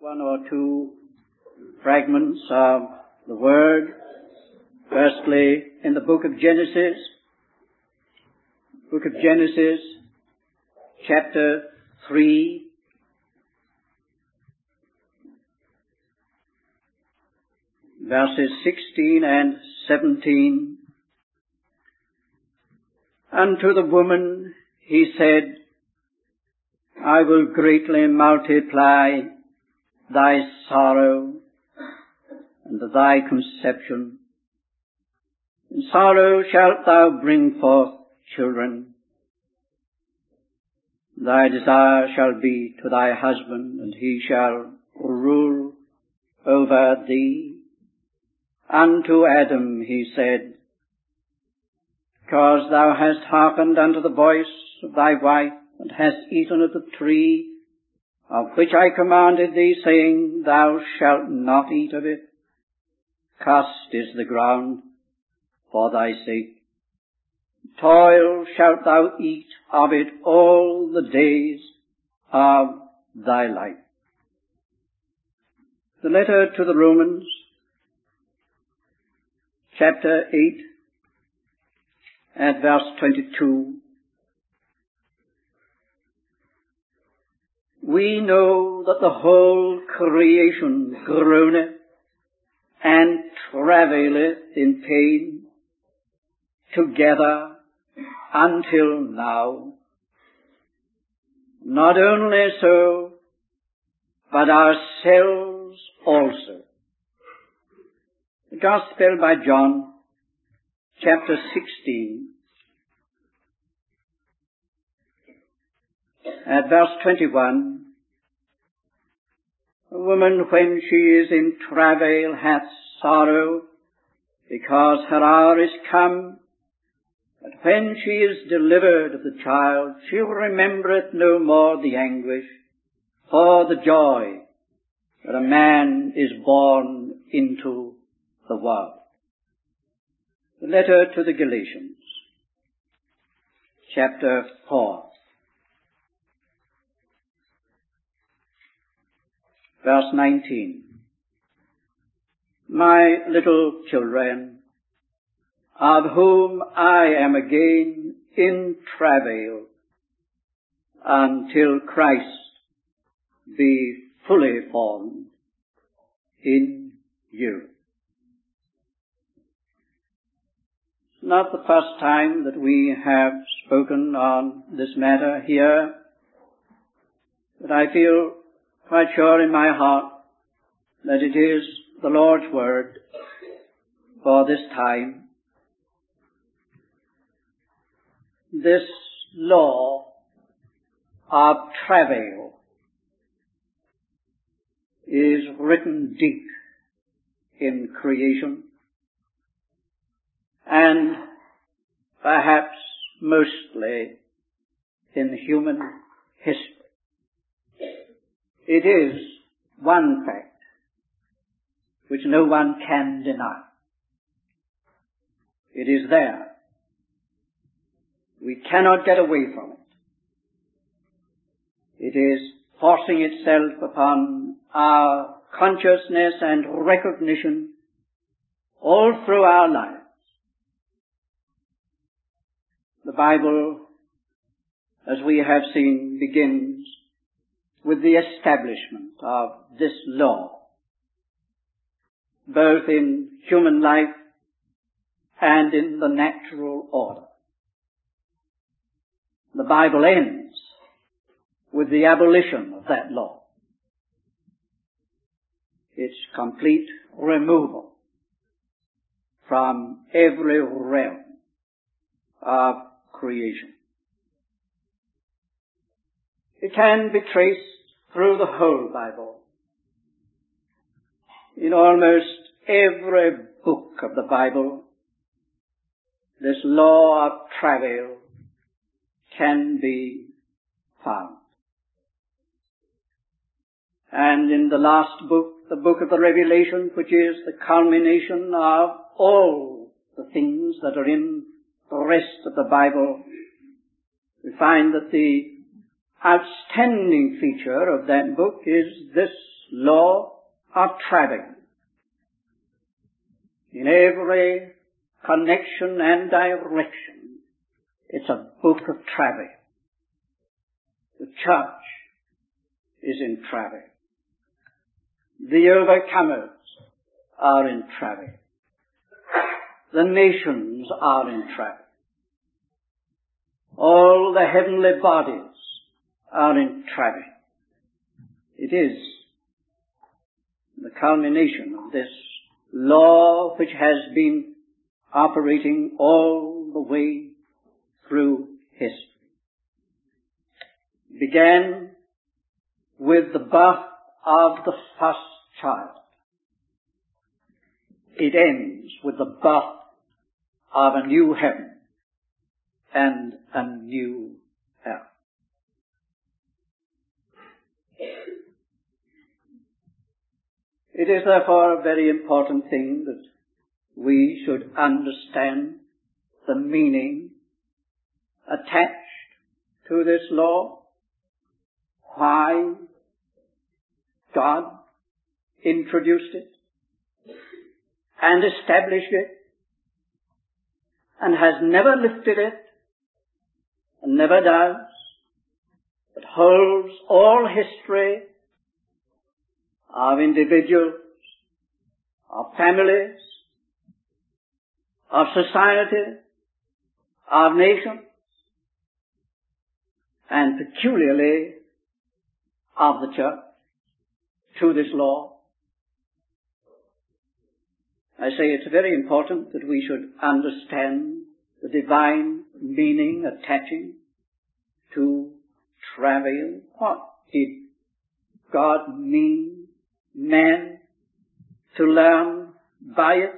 one or two fragments of the Word. Firstly, in the book of Genesis, chapter 3, verses 16 and 17. Unto the woman he said, I will greatly multiply thy sorrow and thy conception. In sorrow shalt thou bring forth children. Thy desire shall be to thy husband, and he shall rule over thee. Unto Adam he said, because thou hast hearkened unto the voice of thy wife, and hast eaten of the tree of which I commanded thee, saying, thou shalt not eat of it. Cursed is the ground for thy sake. Toil shalt thou eat of it all the days of thy life. The letter to the Romans, chapter 8, at verse 22. We know that the whole creation groaneth and travaileth in pain together until now. Not only so, but ourselves also. The Gospel by John, chapter 16, at verse 21. A woman, when she is in travail, hath sorrow, because her hour is come. But when she is delivered of the child, she remembereth no more the anguish, for the joy that a man is born into the world. The letter to the Galatians, chapter 4, verse 19. My little children, of whom I am again in travail, until Christ be fully formed in you. It's not the first time that we have spoken on this matter here, but I feel quite sure in my heart that it is the Lord's word for this time. This law of travail is written deep in creation and perhaps mostly in human history. It is one fact which no one can deny. It is there. We cannot get away from it. It is forcing itself upon our consciousness and recognition all through our lives. The Bible, as we have seen, begins with the establishment of this law, both in human life and in the natural order. The Bible ends with the abolition of that law, its complete removal from every realm of creation. It can be traced through the whole Bible. In almost every book of the Bible, this law of travail can be found. And in the last book, the book of the Revelation, which is the culmination of all the things that are in the rest of the Bible, we find that the outstanding feature of that book is this law of travail. In every connection and direction, it's a book of travail. The church is in travail. The overcomers are in travail. The nations are in travail. All the heavenly bodies are in travail. It is the culmination of this law which has been operating all the way through history. It began with the birth of the first child. It ends with the birth of a new heaven and a new earth. It is therefore a very important thing that we should understand the meaning attached to this law, why God introduced it and established it and has never lifted it and never does, but holds all history of individuals, of families, of society, of nations, and peculiarly of the church to this law. I say it's very important that we should understand the divine meaning attaching to travail. What did God mean man to learn by it?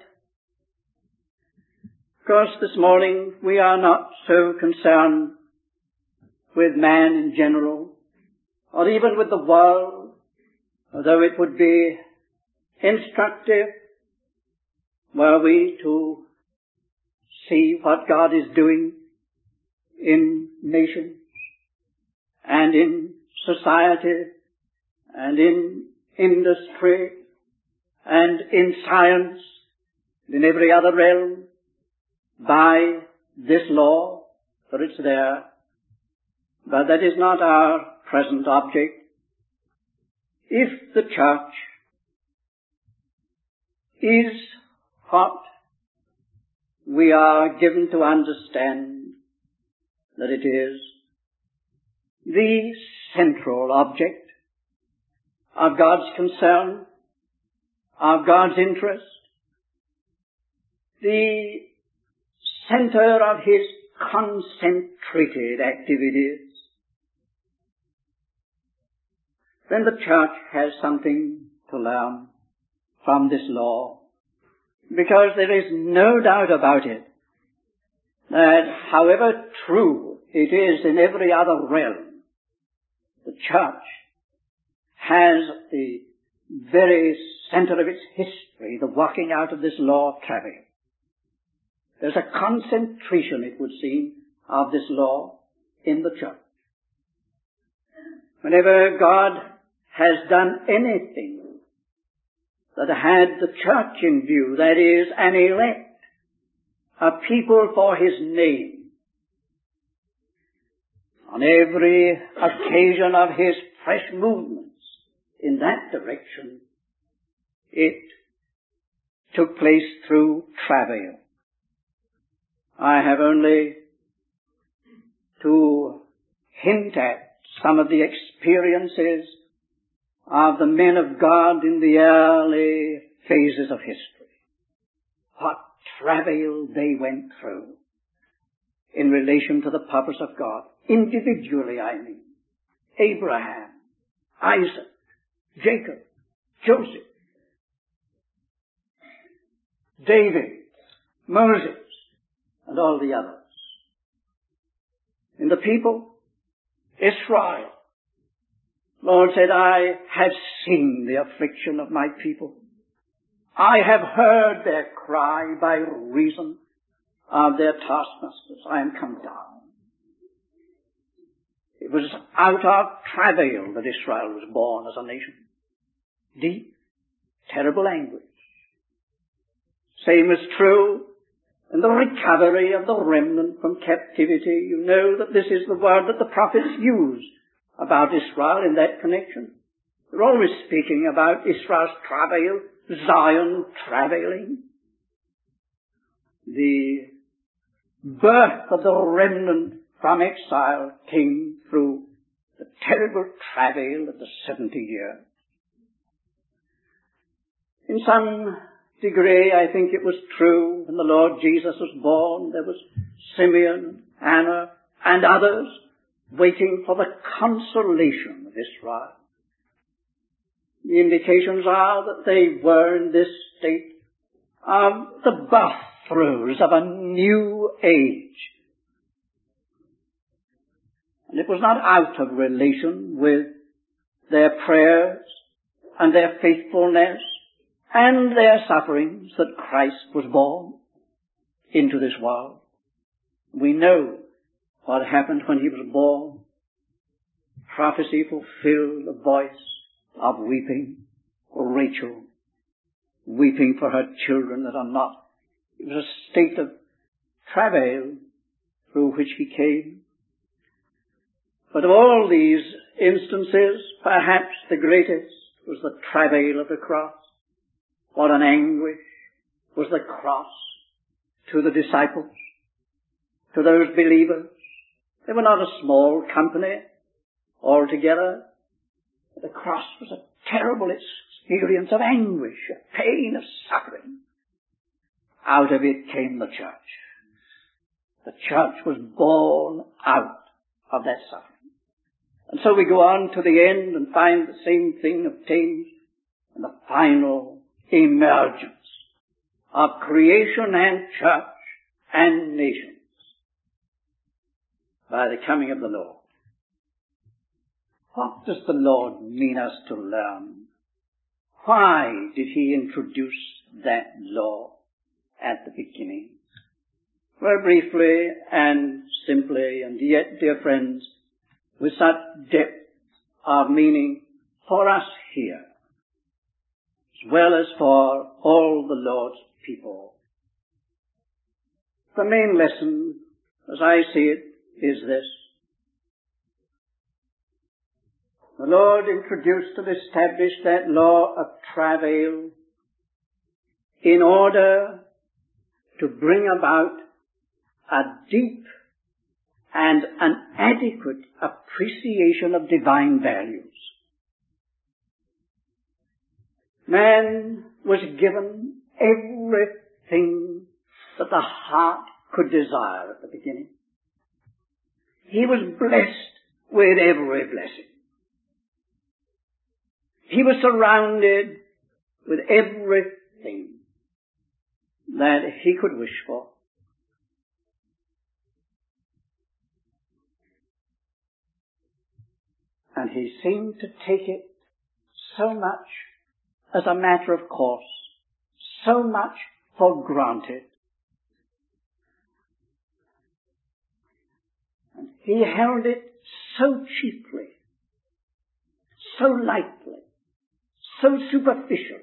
Of course, this morning we are not so concerned with man in general, or even with the world, although it would be instructive were we to see what God is doing in nations and in society and in industry and in science and in every other realm by this law, for it's there. But that is not our present object. If the church is what we are given to understand that it is, the central object of God's concern, of God's interest, the center of His concentrated activities, then the church has something to learn from this law, because there is no doubt about it that however true it is in every other realm, the church has the very center of its history, the working out of this law of travail. There's a concentration, it would seem, of this law in the church. Whenever God has done anything that had the church in view, that is, an elect, a people for His name, on every occasion of His fresh movements in that direction, it took place through travail. I have only to hint at some of the experiences of the men of God in the early phases of history. What travail they went through in relation to the purpose of God. Individually, I mean. Abraham, Isaac, Jacob, Joseph, David, Moses, and all the others. In the people, Israel, Lord said, I have seen the affliction of my people. I have heard their cry by reason of their taskmasters. I am come down. It was out of travail that Israel was born as a nation. deep, terrible anguish. Same is true in the recovery of the remnant from captivity. You know that this is the word that the prophets use about Israel in that connection. They're always speaking about Israel's travail, Zion travailing. The birth of the remnant from exile came through the terrible travail of the 70 years. In some degree, I think it was true when the Lord Jesus was born. There was Simeon, Anna, and others waiting for the consolation of Israel. The indications are that they were in this state of the birth throes of a new age. And it was not out of relation with their prayers and their faithfulness and their sufferings that Christ was born into this world. We know what happened when he was born. Prophecy fulfilled, the voice of weeping for Rachel, weeping for her children that are not. It was a state of travail through which he came. But of all these instances, perhaps the greatest was the travail of the cross. What an anguish was the cross to the disciples, to those believers. They were not a small company altogether. The cross was a terrible experience of anguish, of pain, of suffering. Out of it came the church. The church was born out of that suffering. And so we go on to the end and find the same thing obtained in the final emergence of creation and church and nations by the coming of the Lord. What does the Lord mean us to learn? Why did he introduce that law at the beginning? Well, briefly and simply, and yet, dear friends, with such depth of meaning for us here, as well as for all the Lord's people. The main lesson, as I see it, is this. The Lord introduced and established that law of travail in order to bring about a deep and an adequate appreciation of divine values. Man was given everything that the heart could desire at the beginning. He was blessed with every blessing. He was surrounded with everything that he could wish for. And he seemed to take it so much as a matter of course, so much for granted. And he held it so cheaply, so lightly, so superficially,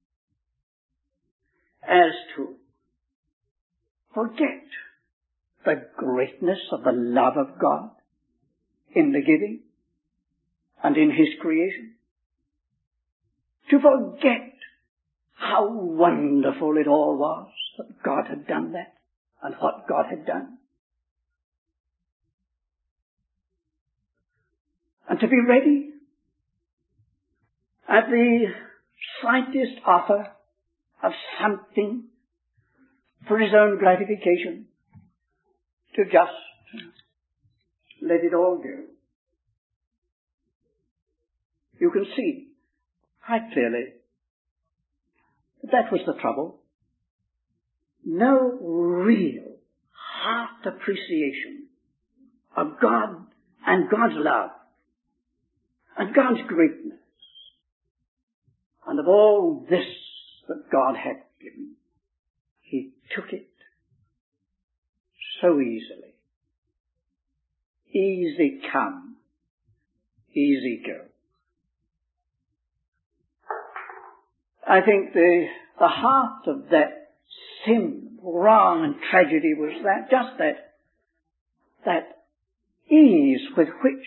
as to forget the greatness of the love of God in the giving and in his creation. To forget how wonderful it all was that God had done that and what God had done. And to be ready at the slightest offer of something for his own gratification to just let it all go. You can see quite clearly that was the trouble. No real heart appreciation of God and God's love and God's greatness and of all this that God had given. He took it so easily. Easy come, easy go. I think the heart of that sin, wrong and tragedy was that ease with which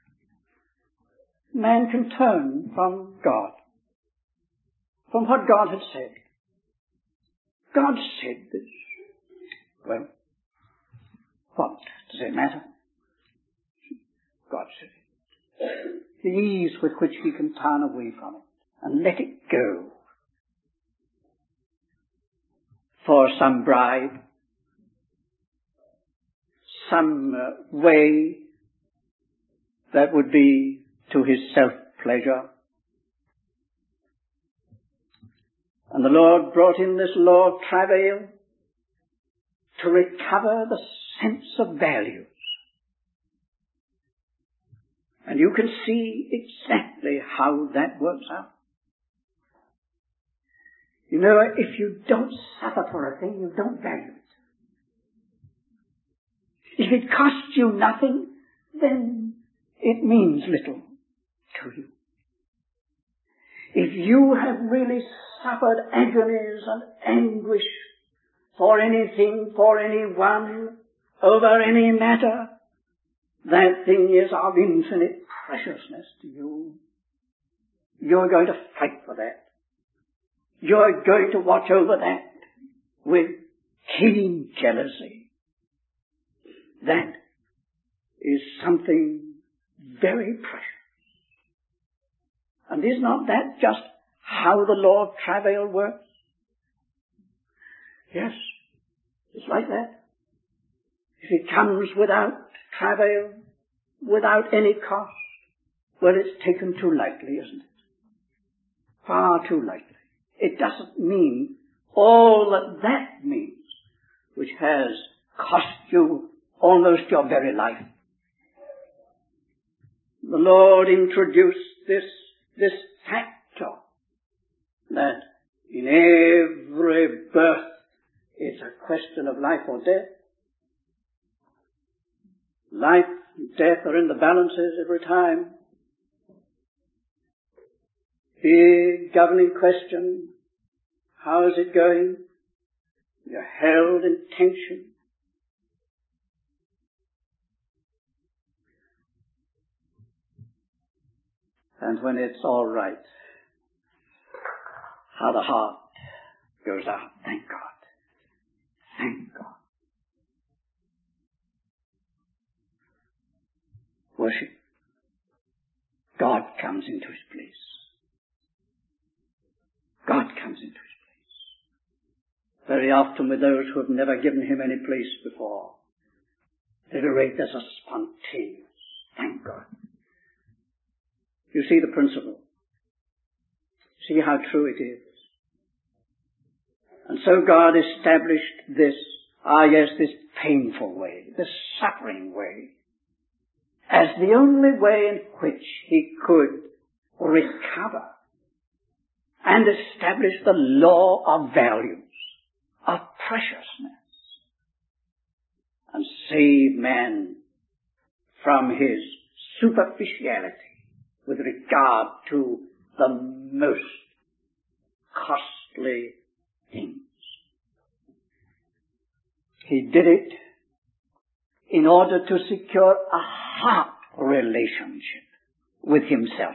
man can turn from God, from what God had said. God said this. Well, what does it matter? God said it. The ease with which he can turn away from it and let it go for some bribe, some way that would be to his self-pleasure. And the Lord brought in this law of travail to recover the sense of values. And you can see exactly how that works out. You know, if you don't suffer for a thing, you don't value it. If it costs you nothing, then it means little to you. If you have really suffered agonies and anguish for anything, for anyone, over any matter, that thing is of infinite preciousness to you. You're going to fight for that. You're going to watch over that with keen jealousy. That is something very precious. And is not that just how the law of travail works? Yes, it's like that. If it comes without travail, without any cost, well, it's taken too lightly, isn't it? Far too lightly. It doesn't mean all that means, which has cost you almost your very life. The Lord introduced this factor that in every birth it's a question of life or death. Life and death are in the balances every time. Big governing question. How is it going? You're held in tension. And when it's all right, how the heart goes out. Thank God. Thank God. Worship. God comes into his place. God comes into his place. Very often with those who have never given him any place before, at any rate there's a spontaneous, thank God. You see the principle. See how true it is. And so God established this painful way, this suffering way, as the only way in which he could recover and establish the law of values, of preciousness, and save man from his superficiality with regard to the most costly things. He did it in order to secure a heart relationship with himself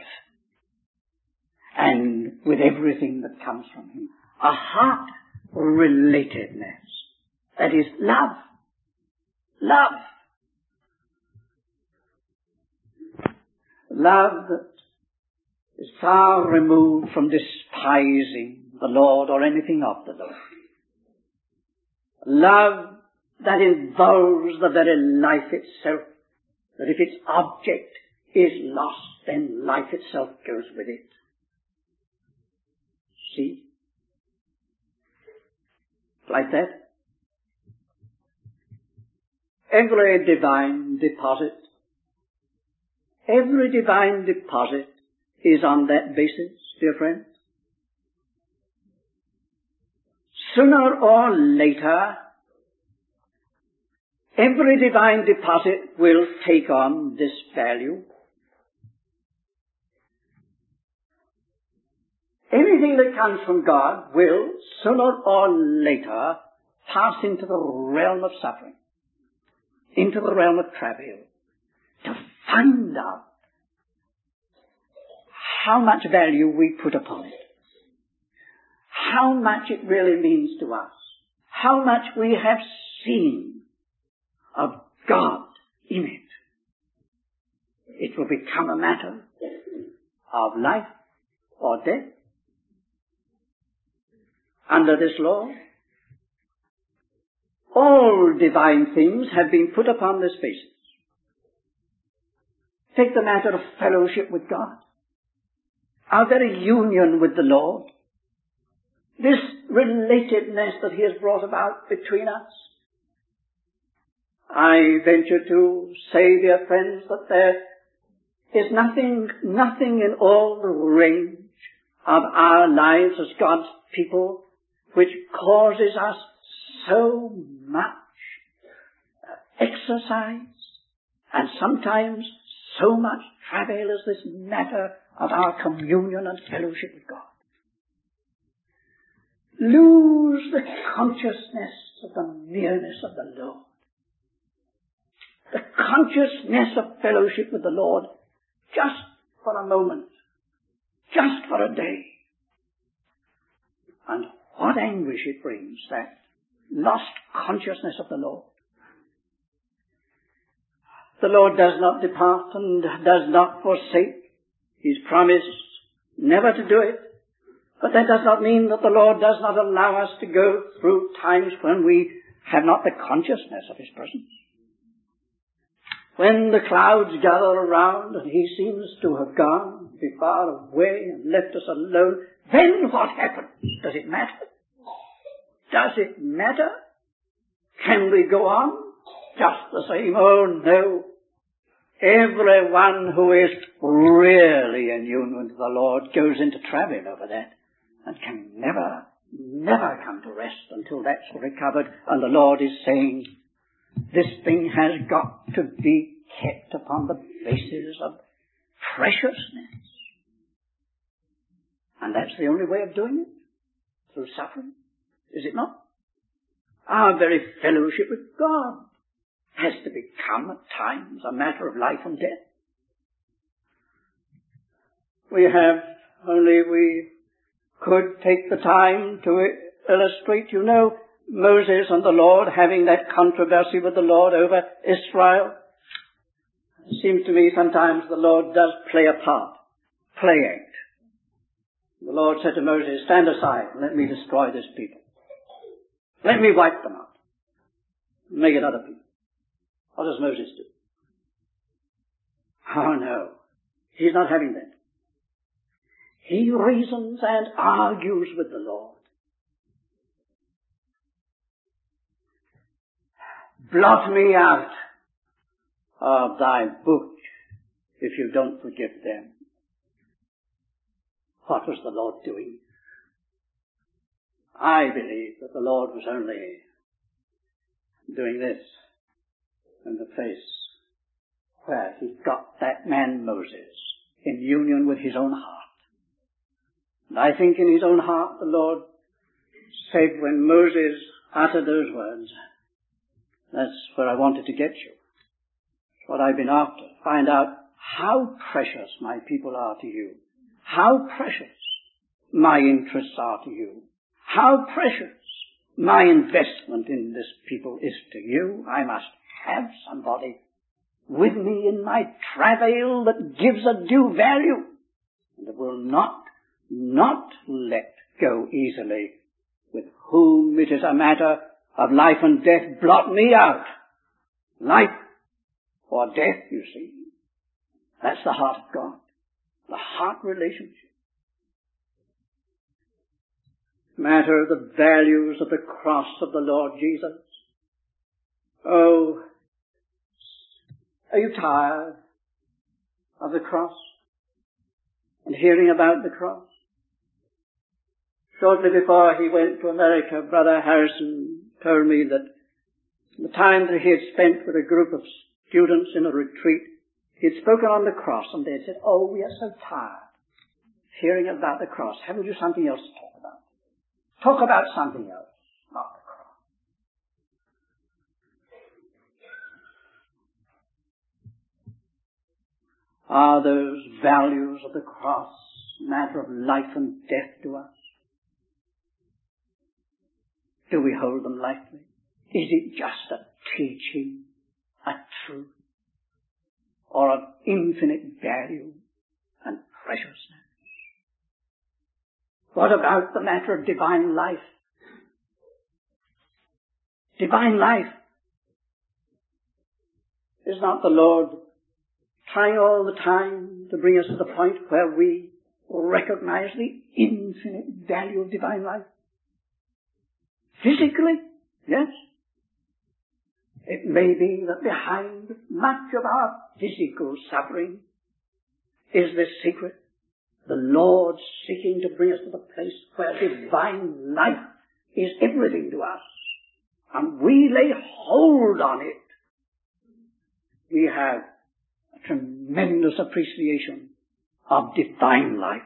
and with everything that comes from him. A heart relatedness. That is love. Love. Love that is far removed from despising the Lord or anything of the Lord. Love that involves the very life itself, that if its object is lost, then life itself goes with it. See? Like that. Every divine deposit is on that basis, dear friends. Sooner or later, every divine deposit will take on this value. anything that comes from God will, sooner or later, pass into the realm of suffering, into the realm of travail, to find out how much value we put upon it, how much it really means to us, how much we have seen of God in it. It will become a matter of life or death. Under this law, all divine things have been put upon this basis. Take the matter of fellowship with God, our very union with the Lord, this relatedness that He has brought about between us. I venture to say, dear friends, that there is nothing in all the range of our lives as God's people which causes us so much exercise and sometimes so much travail as this matter of our communion and fellowship with God. Lose the consciousness of the nearness of the Lord, the consciousness of fellowship with the Lord, just for a moment, just for a day. And what anguish it brings, that lost consciousness of the Lord. The Lord does not depart and does not forsake His promise never to do it. But that does not mean that the Lord does not allow us to go through times when we have not the consciousness of His presence. When the clouds gather around and He seems to have gone, be far away and left us alone, then what happens? Does it matter? Does it matter? Can we go on just the same? Oh no. Everyone who is really in union with the Lord goes into travail over that and can never come to rest until that's recovered. And the Lord is saying, this thing has got to be kept upon the basis of preciousness. And that's the only way of doing it, through suffering, is it not? Our very fellowship with God has to become at times a matter of life and death. We could take the time to illustrate, Moses and the Lord having that controversy with the Lord over Israel. It seems to me sometimes the Lord does play a part, play act. The Lord said to Moses, stand aside and let me destroy this people. Let me wipe them out. Make it other people. What does Moses do? Oh no, he's not having that. He reasons and argues with the Lord. Blot me out of thy book if you don't forgive them. What was the Lord doing? I believe that the Lord was only doing this in the face where he got that man Moses in union with his own heart. And I think in his own heart the Lord said when Moses uttered those words, that's where I wanted to get you. It's what I've been after. Find out how precious my people are to you. How precious my interests are to you. How precious my investment in this people is to you. I must have somebody with me in my travail that gives a due value and that will not let go easily, with whom it is a matter of life and death. Blot me out. Life or death, you see. That's the heart of God. The heart relationship. Matter of the values of the cross of the Lord Jesus. Oh, are you tired of the cross and hearing about the cross? Shortly before he went to America, Brother Harrison told me that the time that he had spent with a group of students in a retreat, he had spoken on the cross, and they had said, oh, we are so tired hearing about the cross, haven't you something else to talk about? Talk about something else, not the cross. Are those values of the cross a matter of life and death to us? Do we hold them lightly? Is it just a teaching, a truth, or of infinite value and preciousness? What about the matter of divine life? Divine life. Is not the Lord trying all the time to bring us to the point where we recognize the infinite value of divine life? Physically, yes. It may be that behind much of our physical suffering is this secret. The Lord seeking to bring us to the place where divine life is everything to us. And we lay hold on it. We have a tremendous appreciation of divine life.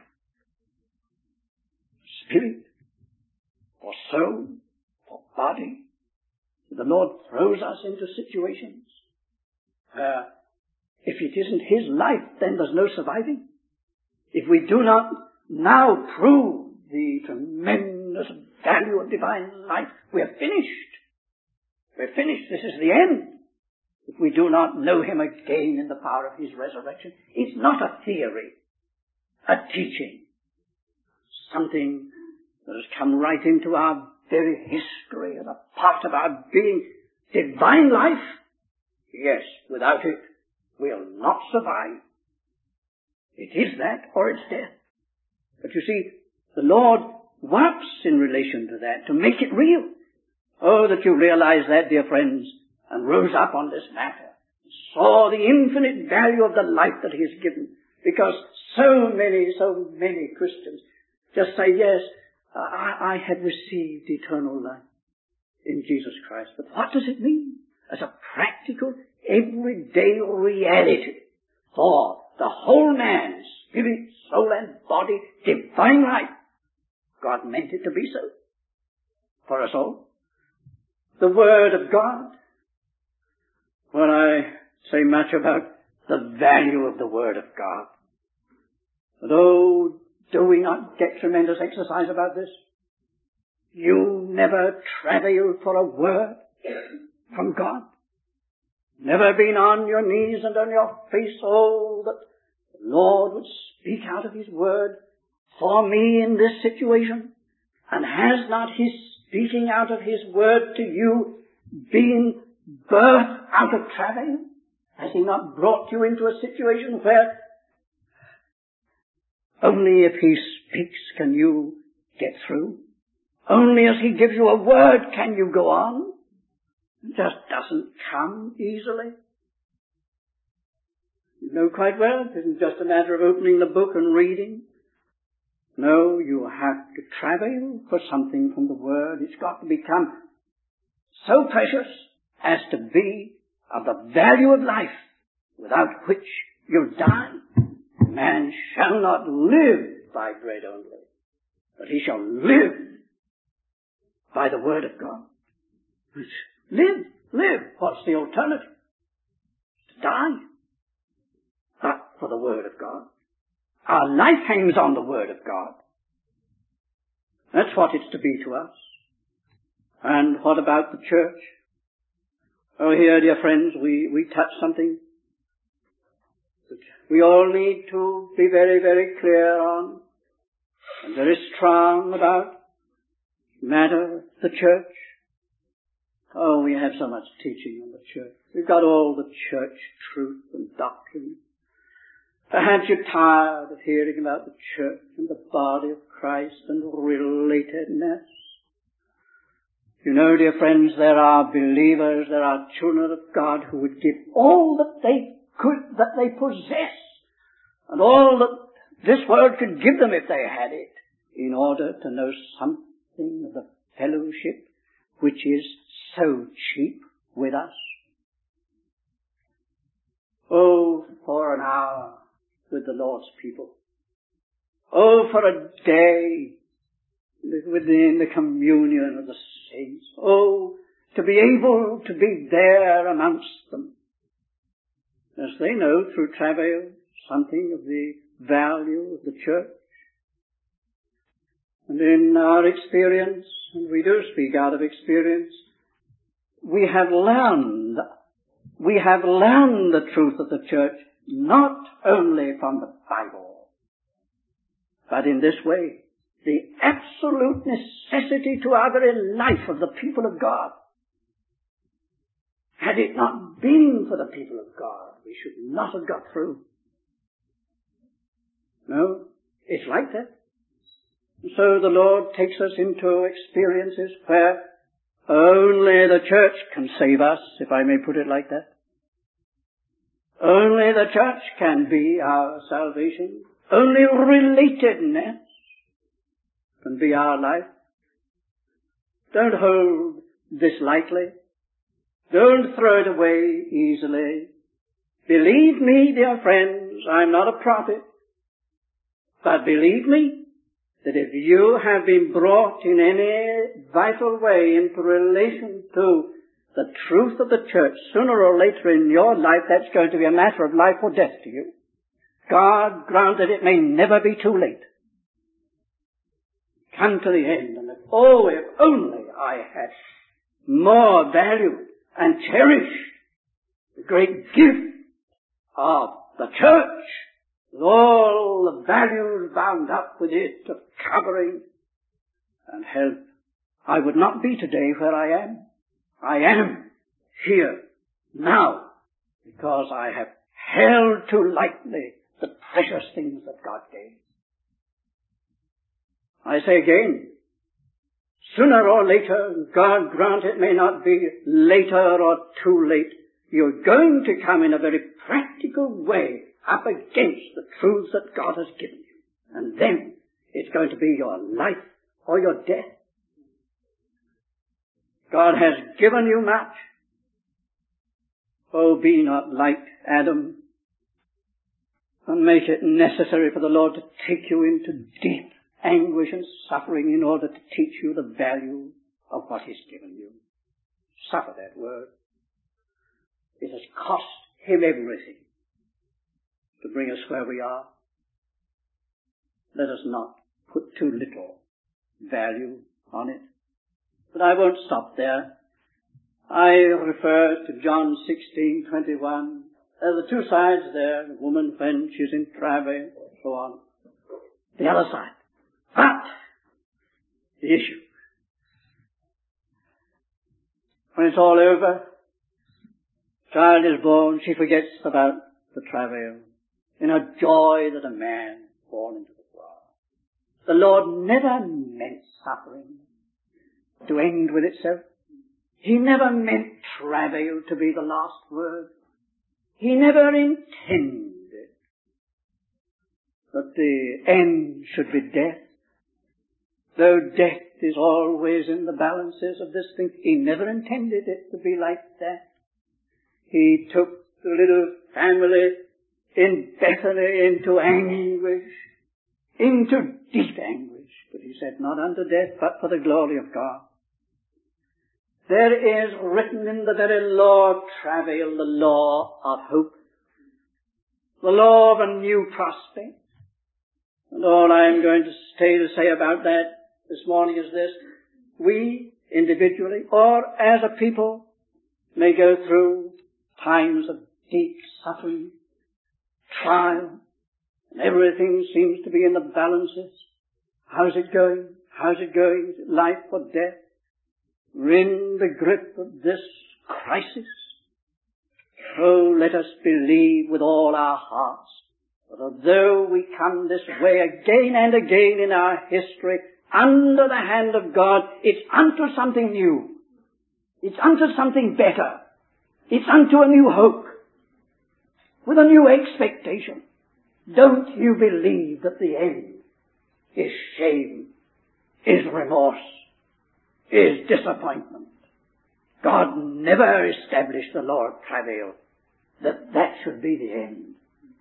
Spirit, for soul, for body. The Lord throws us into situations where if it isn't His life, then there's no surviving. If we do not now prove the tremendous value of divine life, we're finished. We're finished. This is the end. If we do not know Him again in the power of His resurrection, it's not a theory, a teaching, something that has come right into our very history and a part of our being. Divine life, yes, without it, we'll not survive. It is that or it's death. But you see, the Lord works in relation to that to make it real. Oh, that you realize that, dear friends, and rose up on this matter, saw the infinite value of the life that He has given. Because so many Christians just say, yes, I had received eternal life in Jesus Christ. But what does it mean? As a practical, everyday reality for the whole man, spirit, soul and body, divine life. God meant it to be so for us all. The Word of God. When I say much about the value of the Word of God, but oh, do we not get tremendous exercise about this? You never travailed for a word from God. Never been on your knees and on your face, oh, that the Lord would speak out of His Word for me in this situation. And has not His speaking out of His Word to you been birth out of travail? Has He not brought you into a situation where only if He speaks can you get through? Only as He gives you a word can you go on? It just doesn't come easily. You know quite well, it isn't just a matter of opening the book and reading. No, you have to travail for something from the Word. It's got to become so precious as to be of the value of life, without which you'll die. Man shall not live by bread only, but he shall live by the Word of God. Live. What's the alternative? To die. But for the Word of God. Our life hangs on the Word of God. That's what it's to be to us. And what about the church? Oh, here, dear friends, we touch something that we all need to be very, very clear on and very strong about. Matter of the church. Oh, we have so much teaching on the church. We've got all the church truth and doctrine. Perhaps you're tired of hearing about the church and the body of Christ and relatedness. You know, dear friends, there are believers, there are children of God who would give all that they could, that they possess, and all that this world could give them if they had it, in order to know something of the fellowship which is so cheap with us. Oh, for an hour with the Lord's people. Oh, for a day within the communion of the saints. Oh, to be able to be there amongst them, as they know through travail something of the value of the church. And in our experience, and we do speak out of experience, we have learned the truth of the church not only from the Bible, but in this way, the absolute necessity to our very life of the people of God. Had it not been for the people of God, we should not have got through. No, it's like that. So the Lord takes us into experiences where only the church can save us, if I may put it like that. Only the church can be our salvation. Only relatedness can be our life. Don't hold this lightly. Don't throw it away easily. Believe me, dear friends, I'm not a prophet, but believe me, that if you have been brought in any vital way into relation to the truth of the church, sooner or later in your life, that's going to be a matter of life or death to you. God grant that it may never be too late. Come to the end, and if only I had more valued and cherished the great gift of the church, with all the values bound up with it of covering and help, I would not be today where I am. I am here now because I have held too lightly the precious things that God gave. I say again, sooner or later, God grant it may not be later or too late, you're going to come in a very practical way up against the truths that God has given you. And then it's going to be your life or your death. God has given you much. Oh, be not like Adam and make it necessary for the Lord to take you into deep anguish and suffering in order to teach you the value of what He's given you. Suffer that word. It has cost Him everything to bring us where we are. Let us not put too little value on it. But I won't stop there. I refer to John 16:21. There are the two sides there, the woman when she's in travail, so on. The other side. But the issue. When it's all over, child is born, she forgets about the travail in her joy that a man is born into the world. The Lord never meant suffering to end with itself. He never meant travail to be the last word. He never intended that the end should be death. Though death is always in the balances of this thing, He never intended it to be like that. He took the little family in Bethany into anguish, into deep anguish. But He said, not unto death, but for the glory of God. There is written in the very law of travail, the law of hope, the law of a new prospect. And all I'm going to say about that this morning is this. We, individually, or as a people, may go through times of deep suffering, trial, and everything seems to be in the balances. How's it going? How's it going? Is it life or death? We're in the grip of this crisis. Oh, let us believe with all our hearts that although we come this way again and again in our history, under the hand of God, it's unto something new. It's unto something better. It's unto a new hope, with a new expectation. Don't you believe that the end is shame, is remorse, is disappointment? God never established the law of travail that should be the end.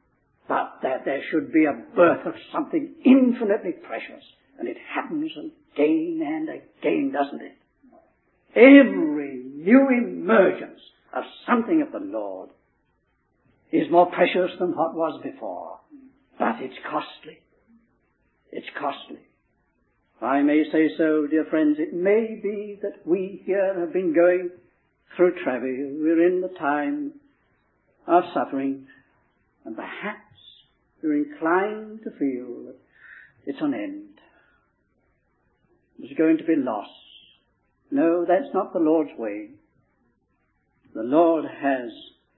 but that there should be a birth of something infinitely precious. And it happens again and again, doesn't it? Every new emergence of something of the Lord is more precious than what was before. But it's costly. It's costly. If I may say so, dear friends, it may be that we here have been going through travail. We're in the time of suffering, and perhaps we're inclined to feel that it's an end. There's going to be loss. No, that's not the Lord's way. The Lord has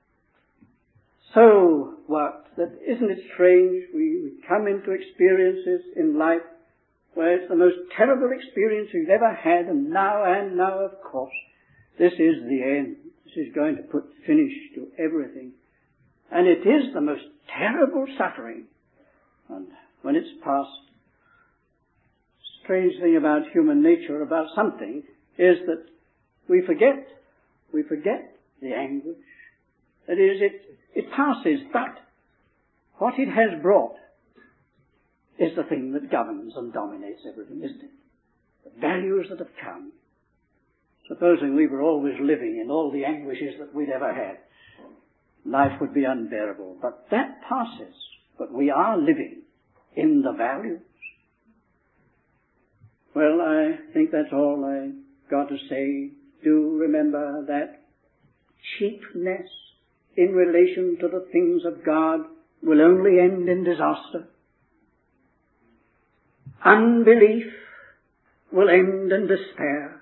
so worked that, isn't it strange, we come into experiences in life where it's the most terrible experience we've ever had, and now, of course, this is the end. This is going to put finish to everything. And it is the most terrible suffering. And when it's past, the strange thing about human nature, about something, is that we forget the anguish. That is, it passes, but what it has brought is the thing that governs and dominates everything, isn't it? The values that have come. Supposing we were always living in all the anguishes that we'd ever had, life would be unbearable. But that passes. But we are living in the values. Well, I think that's all I've got to say. Do remember that cheapness in relation to the things of God will only end in disaster. Unbelief will end in despair.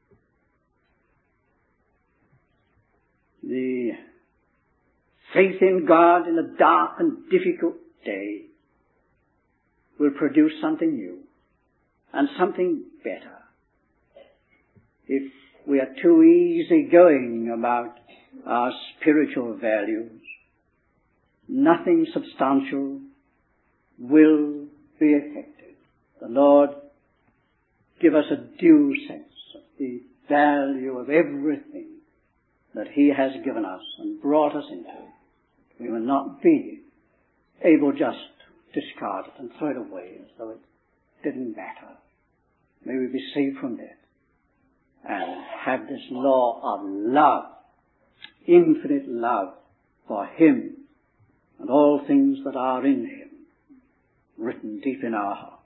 The faith in God in a dark and difficult day will produce something new and something better. If we are too easygoing about our spiritual values, nothing substantial will be effective. The Lord give us a due sense of the value of everything that He has given us and brought us into. We will not be able just to discard it and throw it away as though it didn't matter. May we be saved from that and have this law of love, infinite love for Him and all things that are in Him, written deep in our hearts.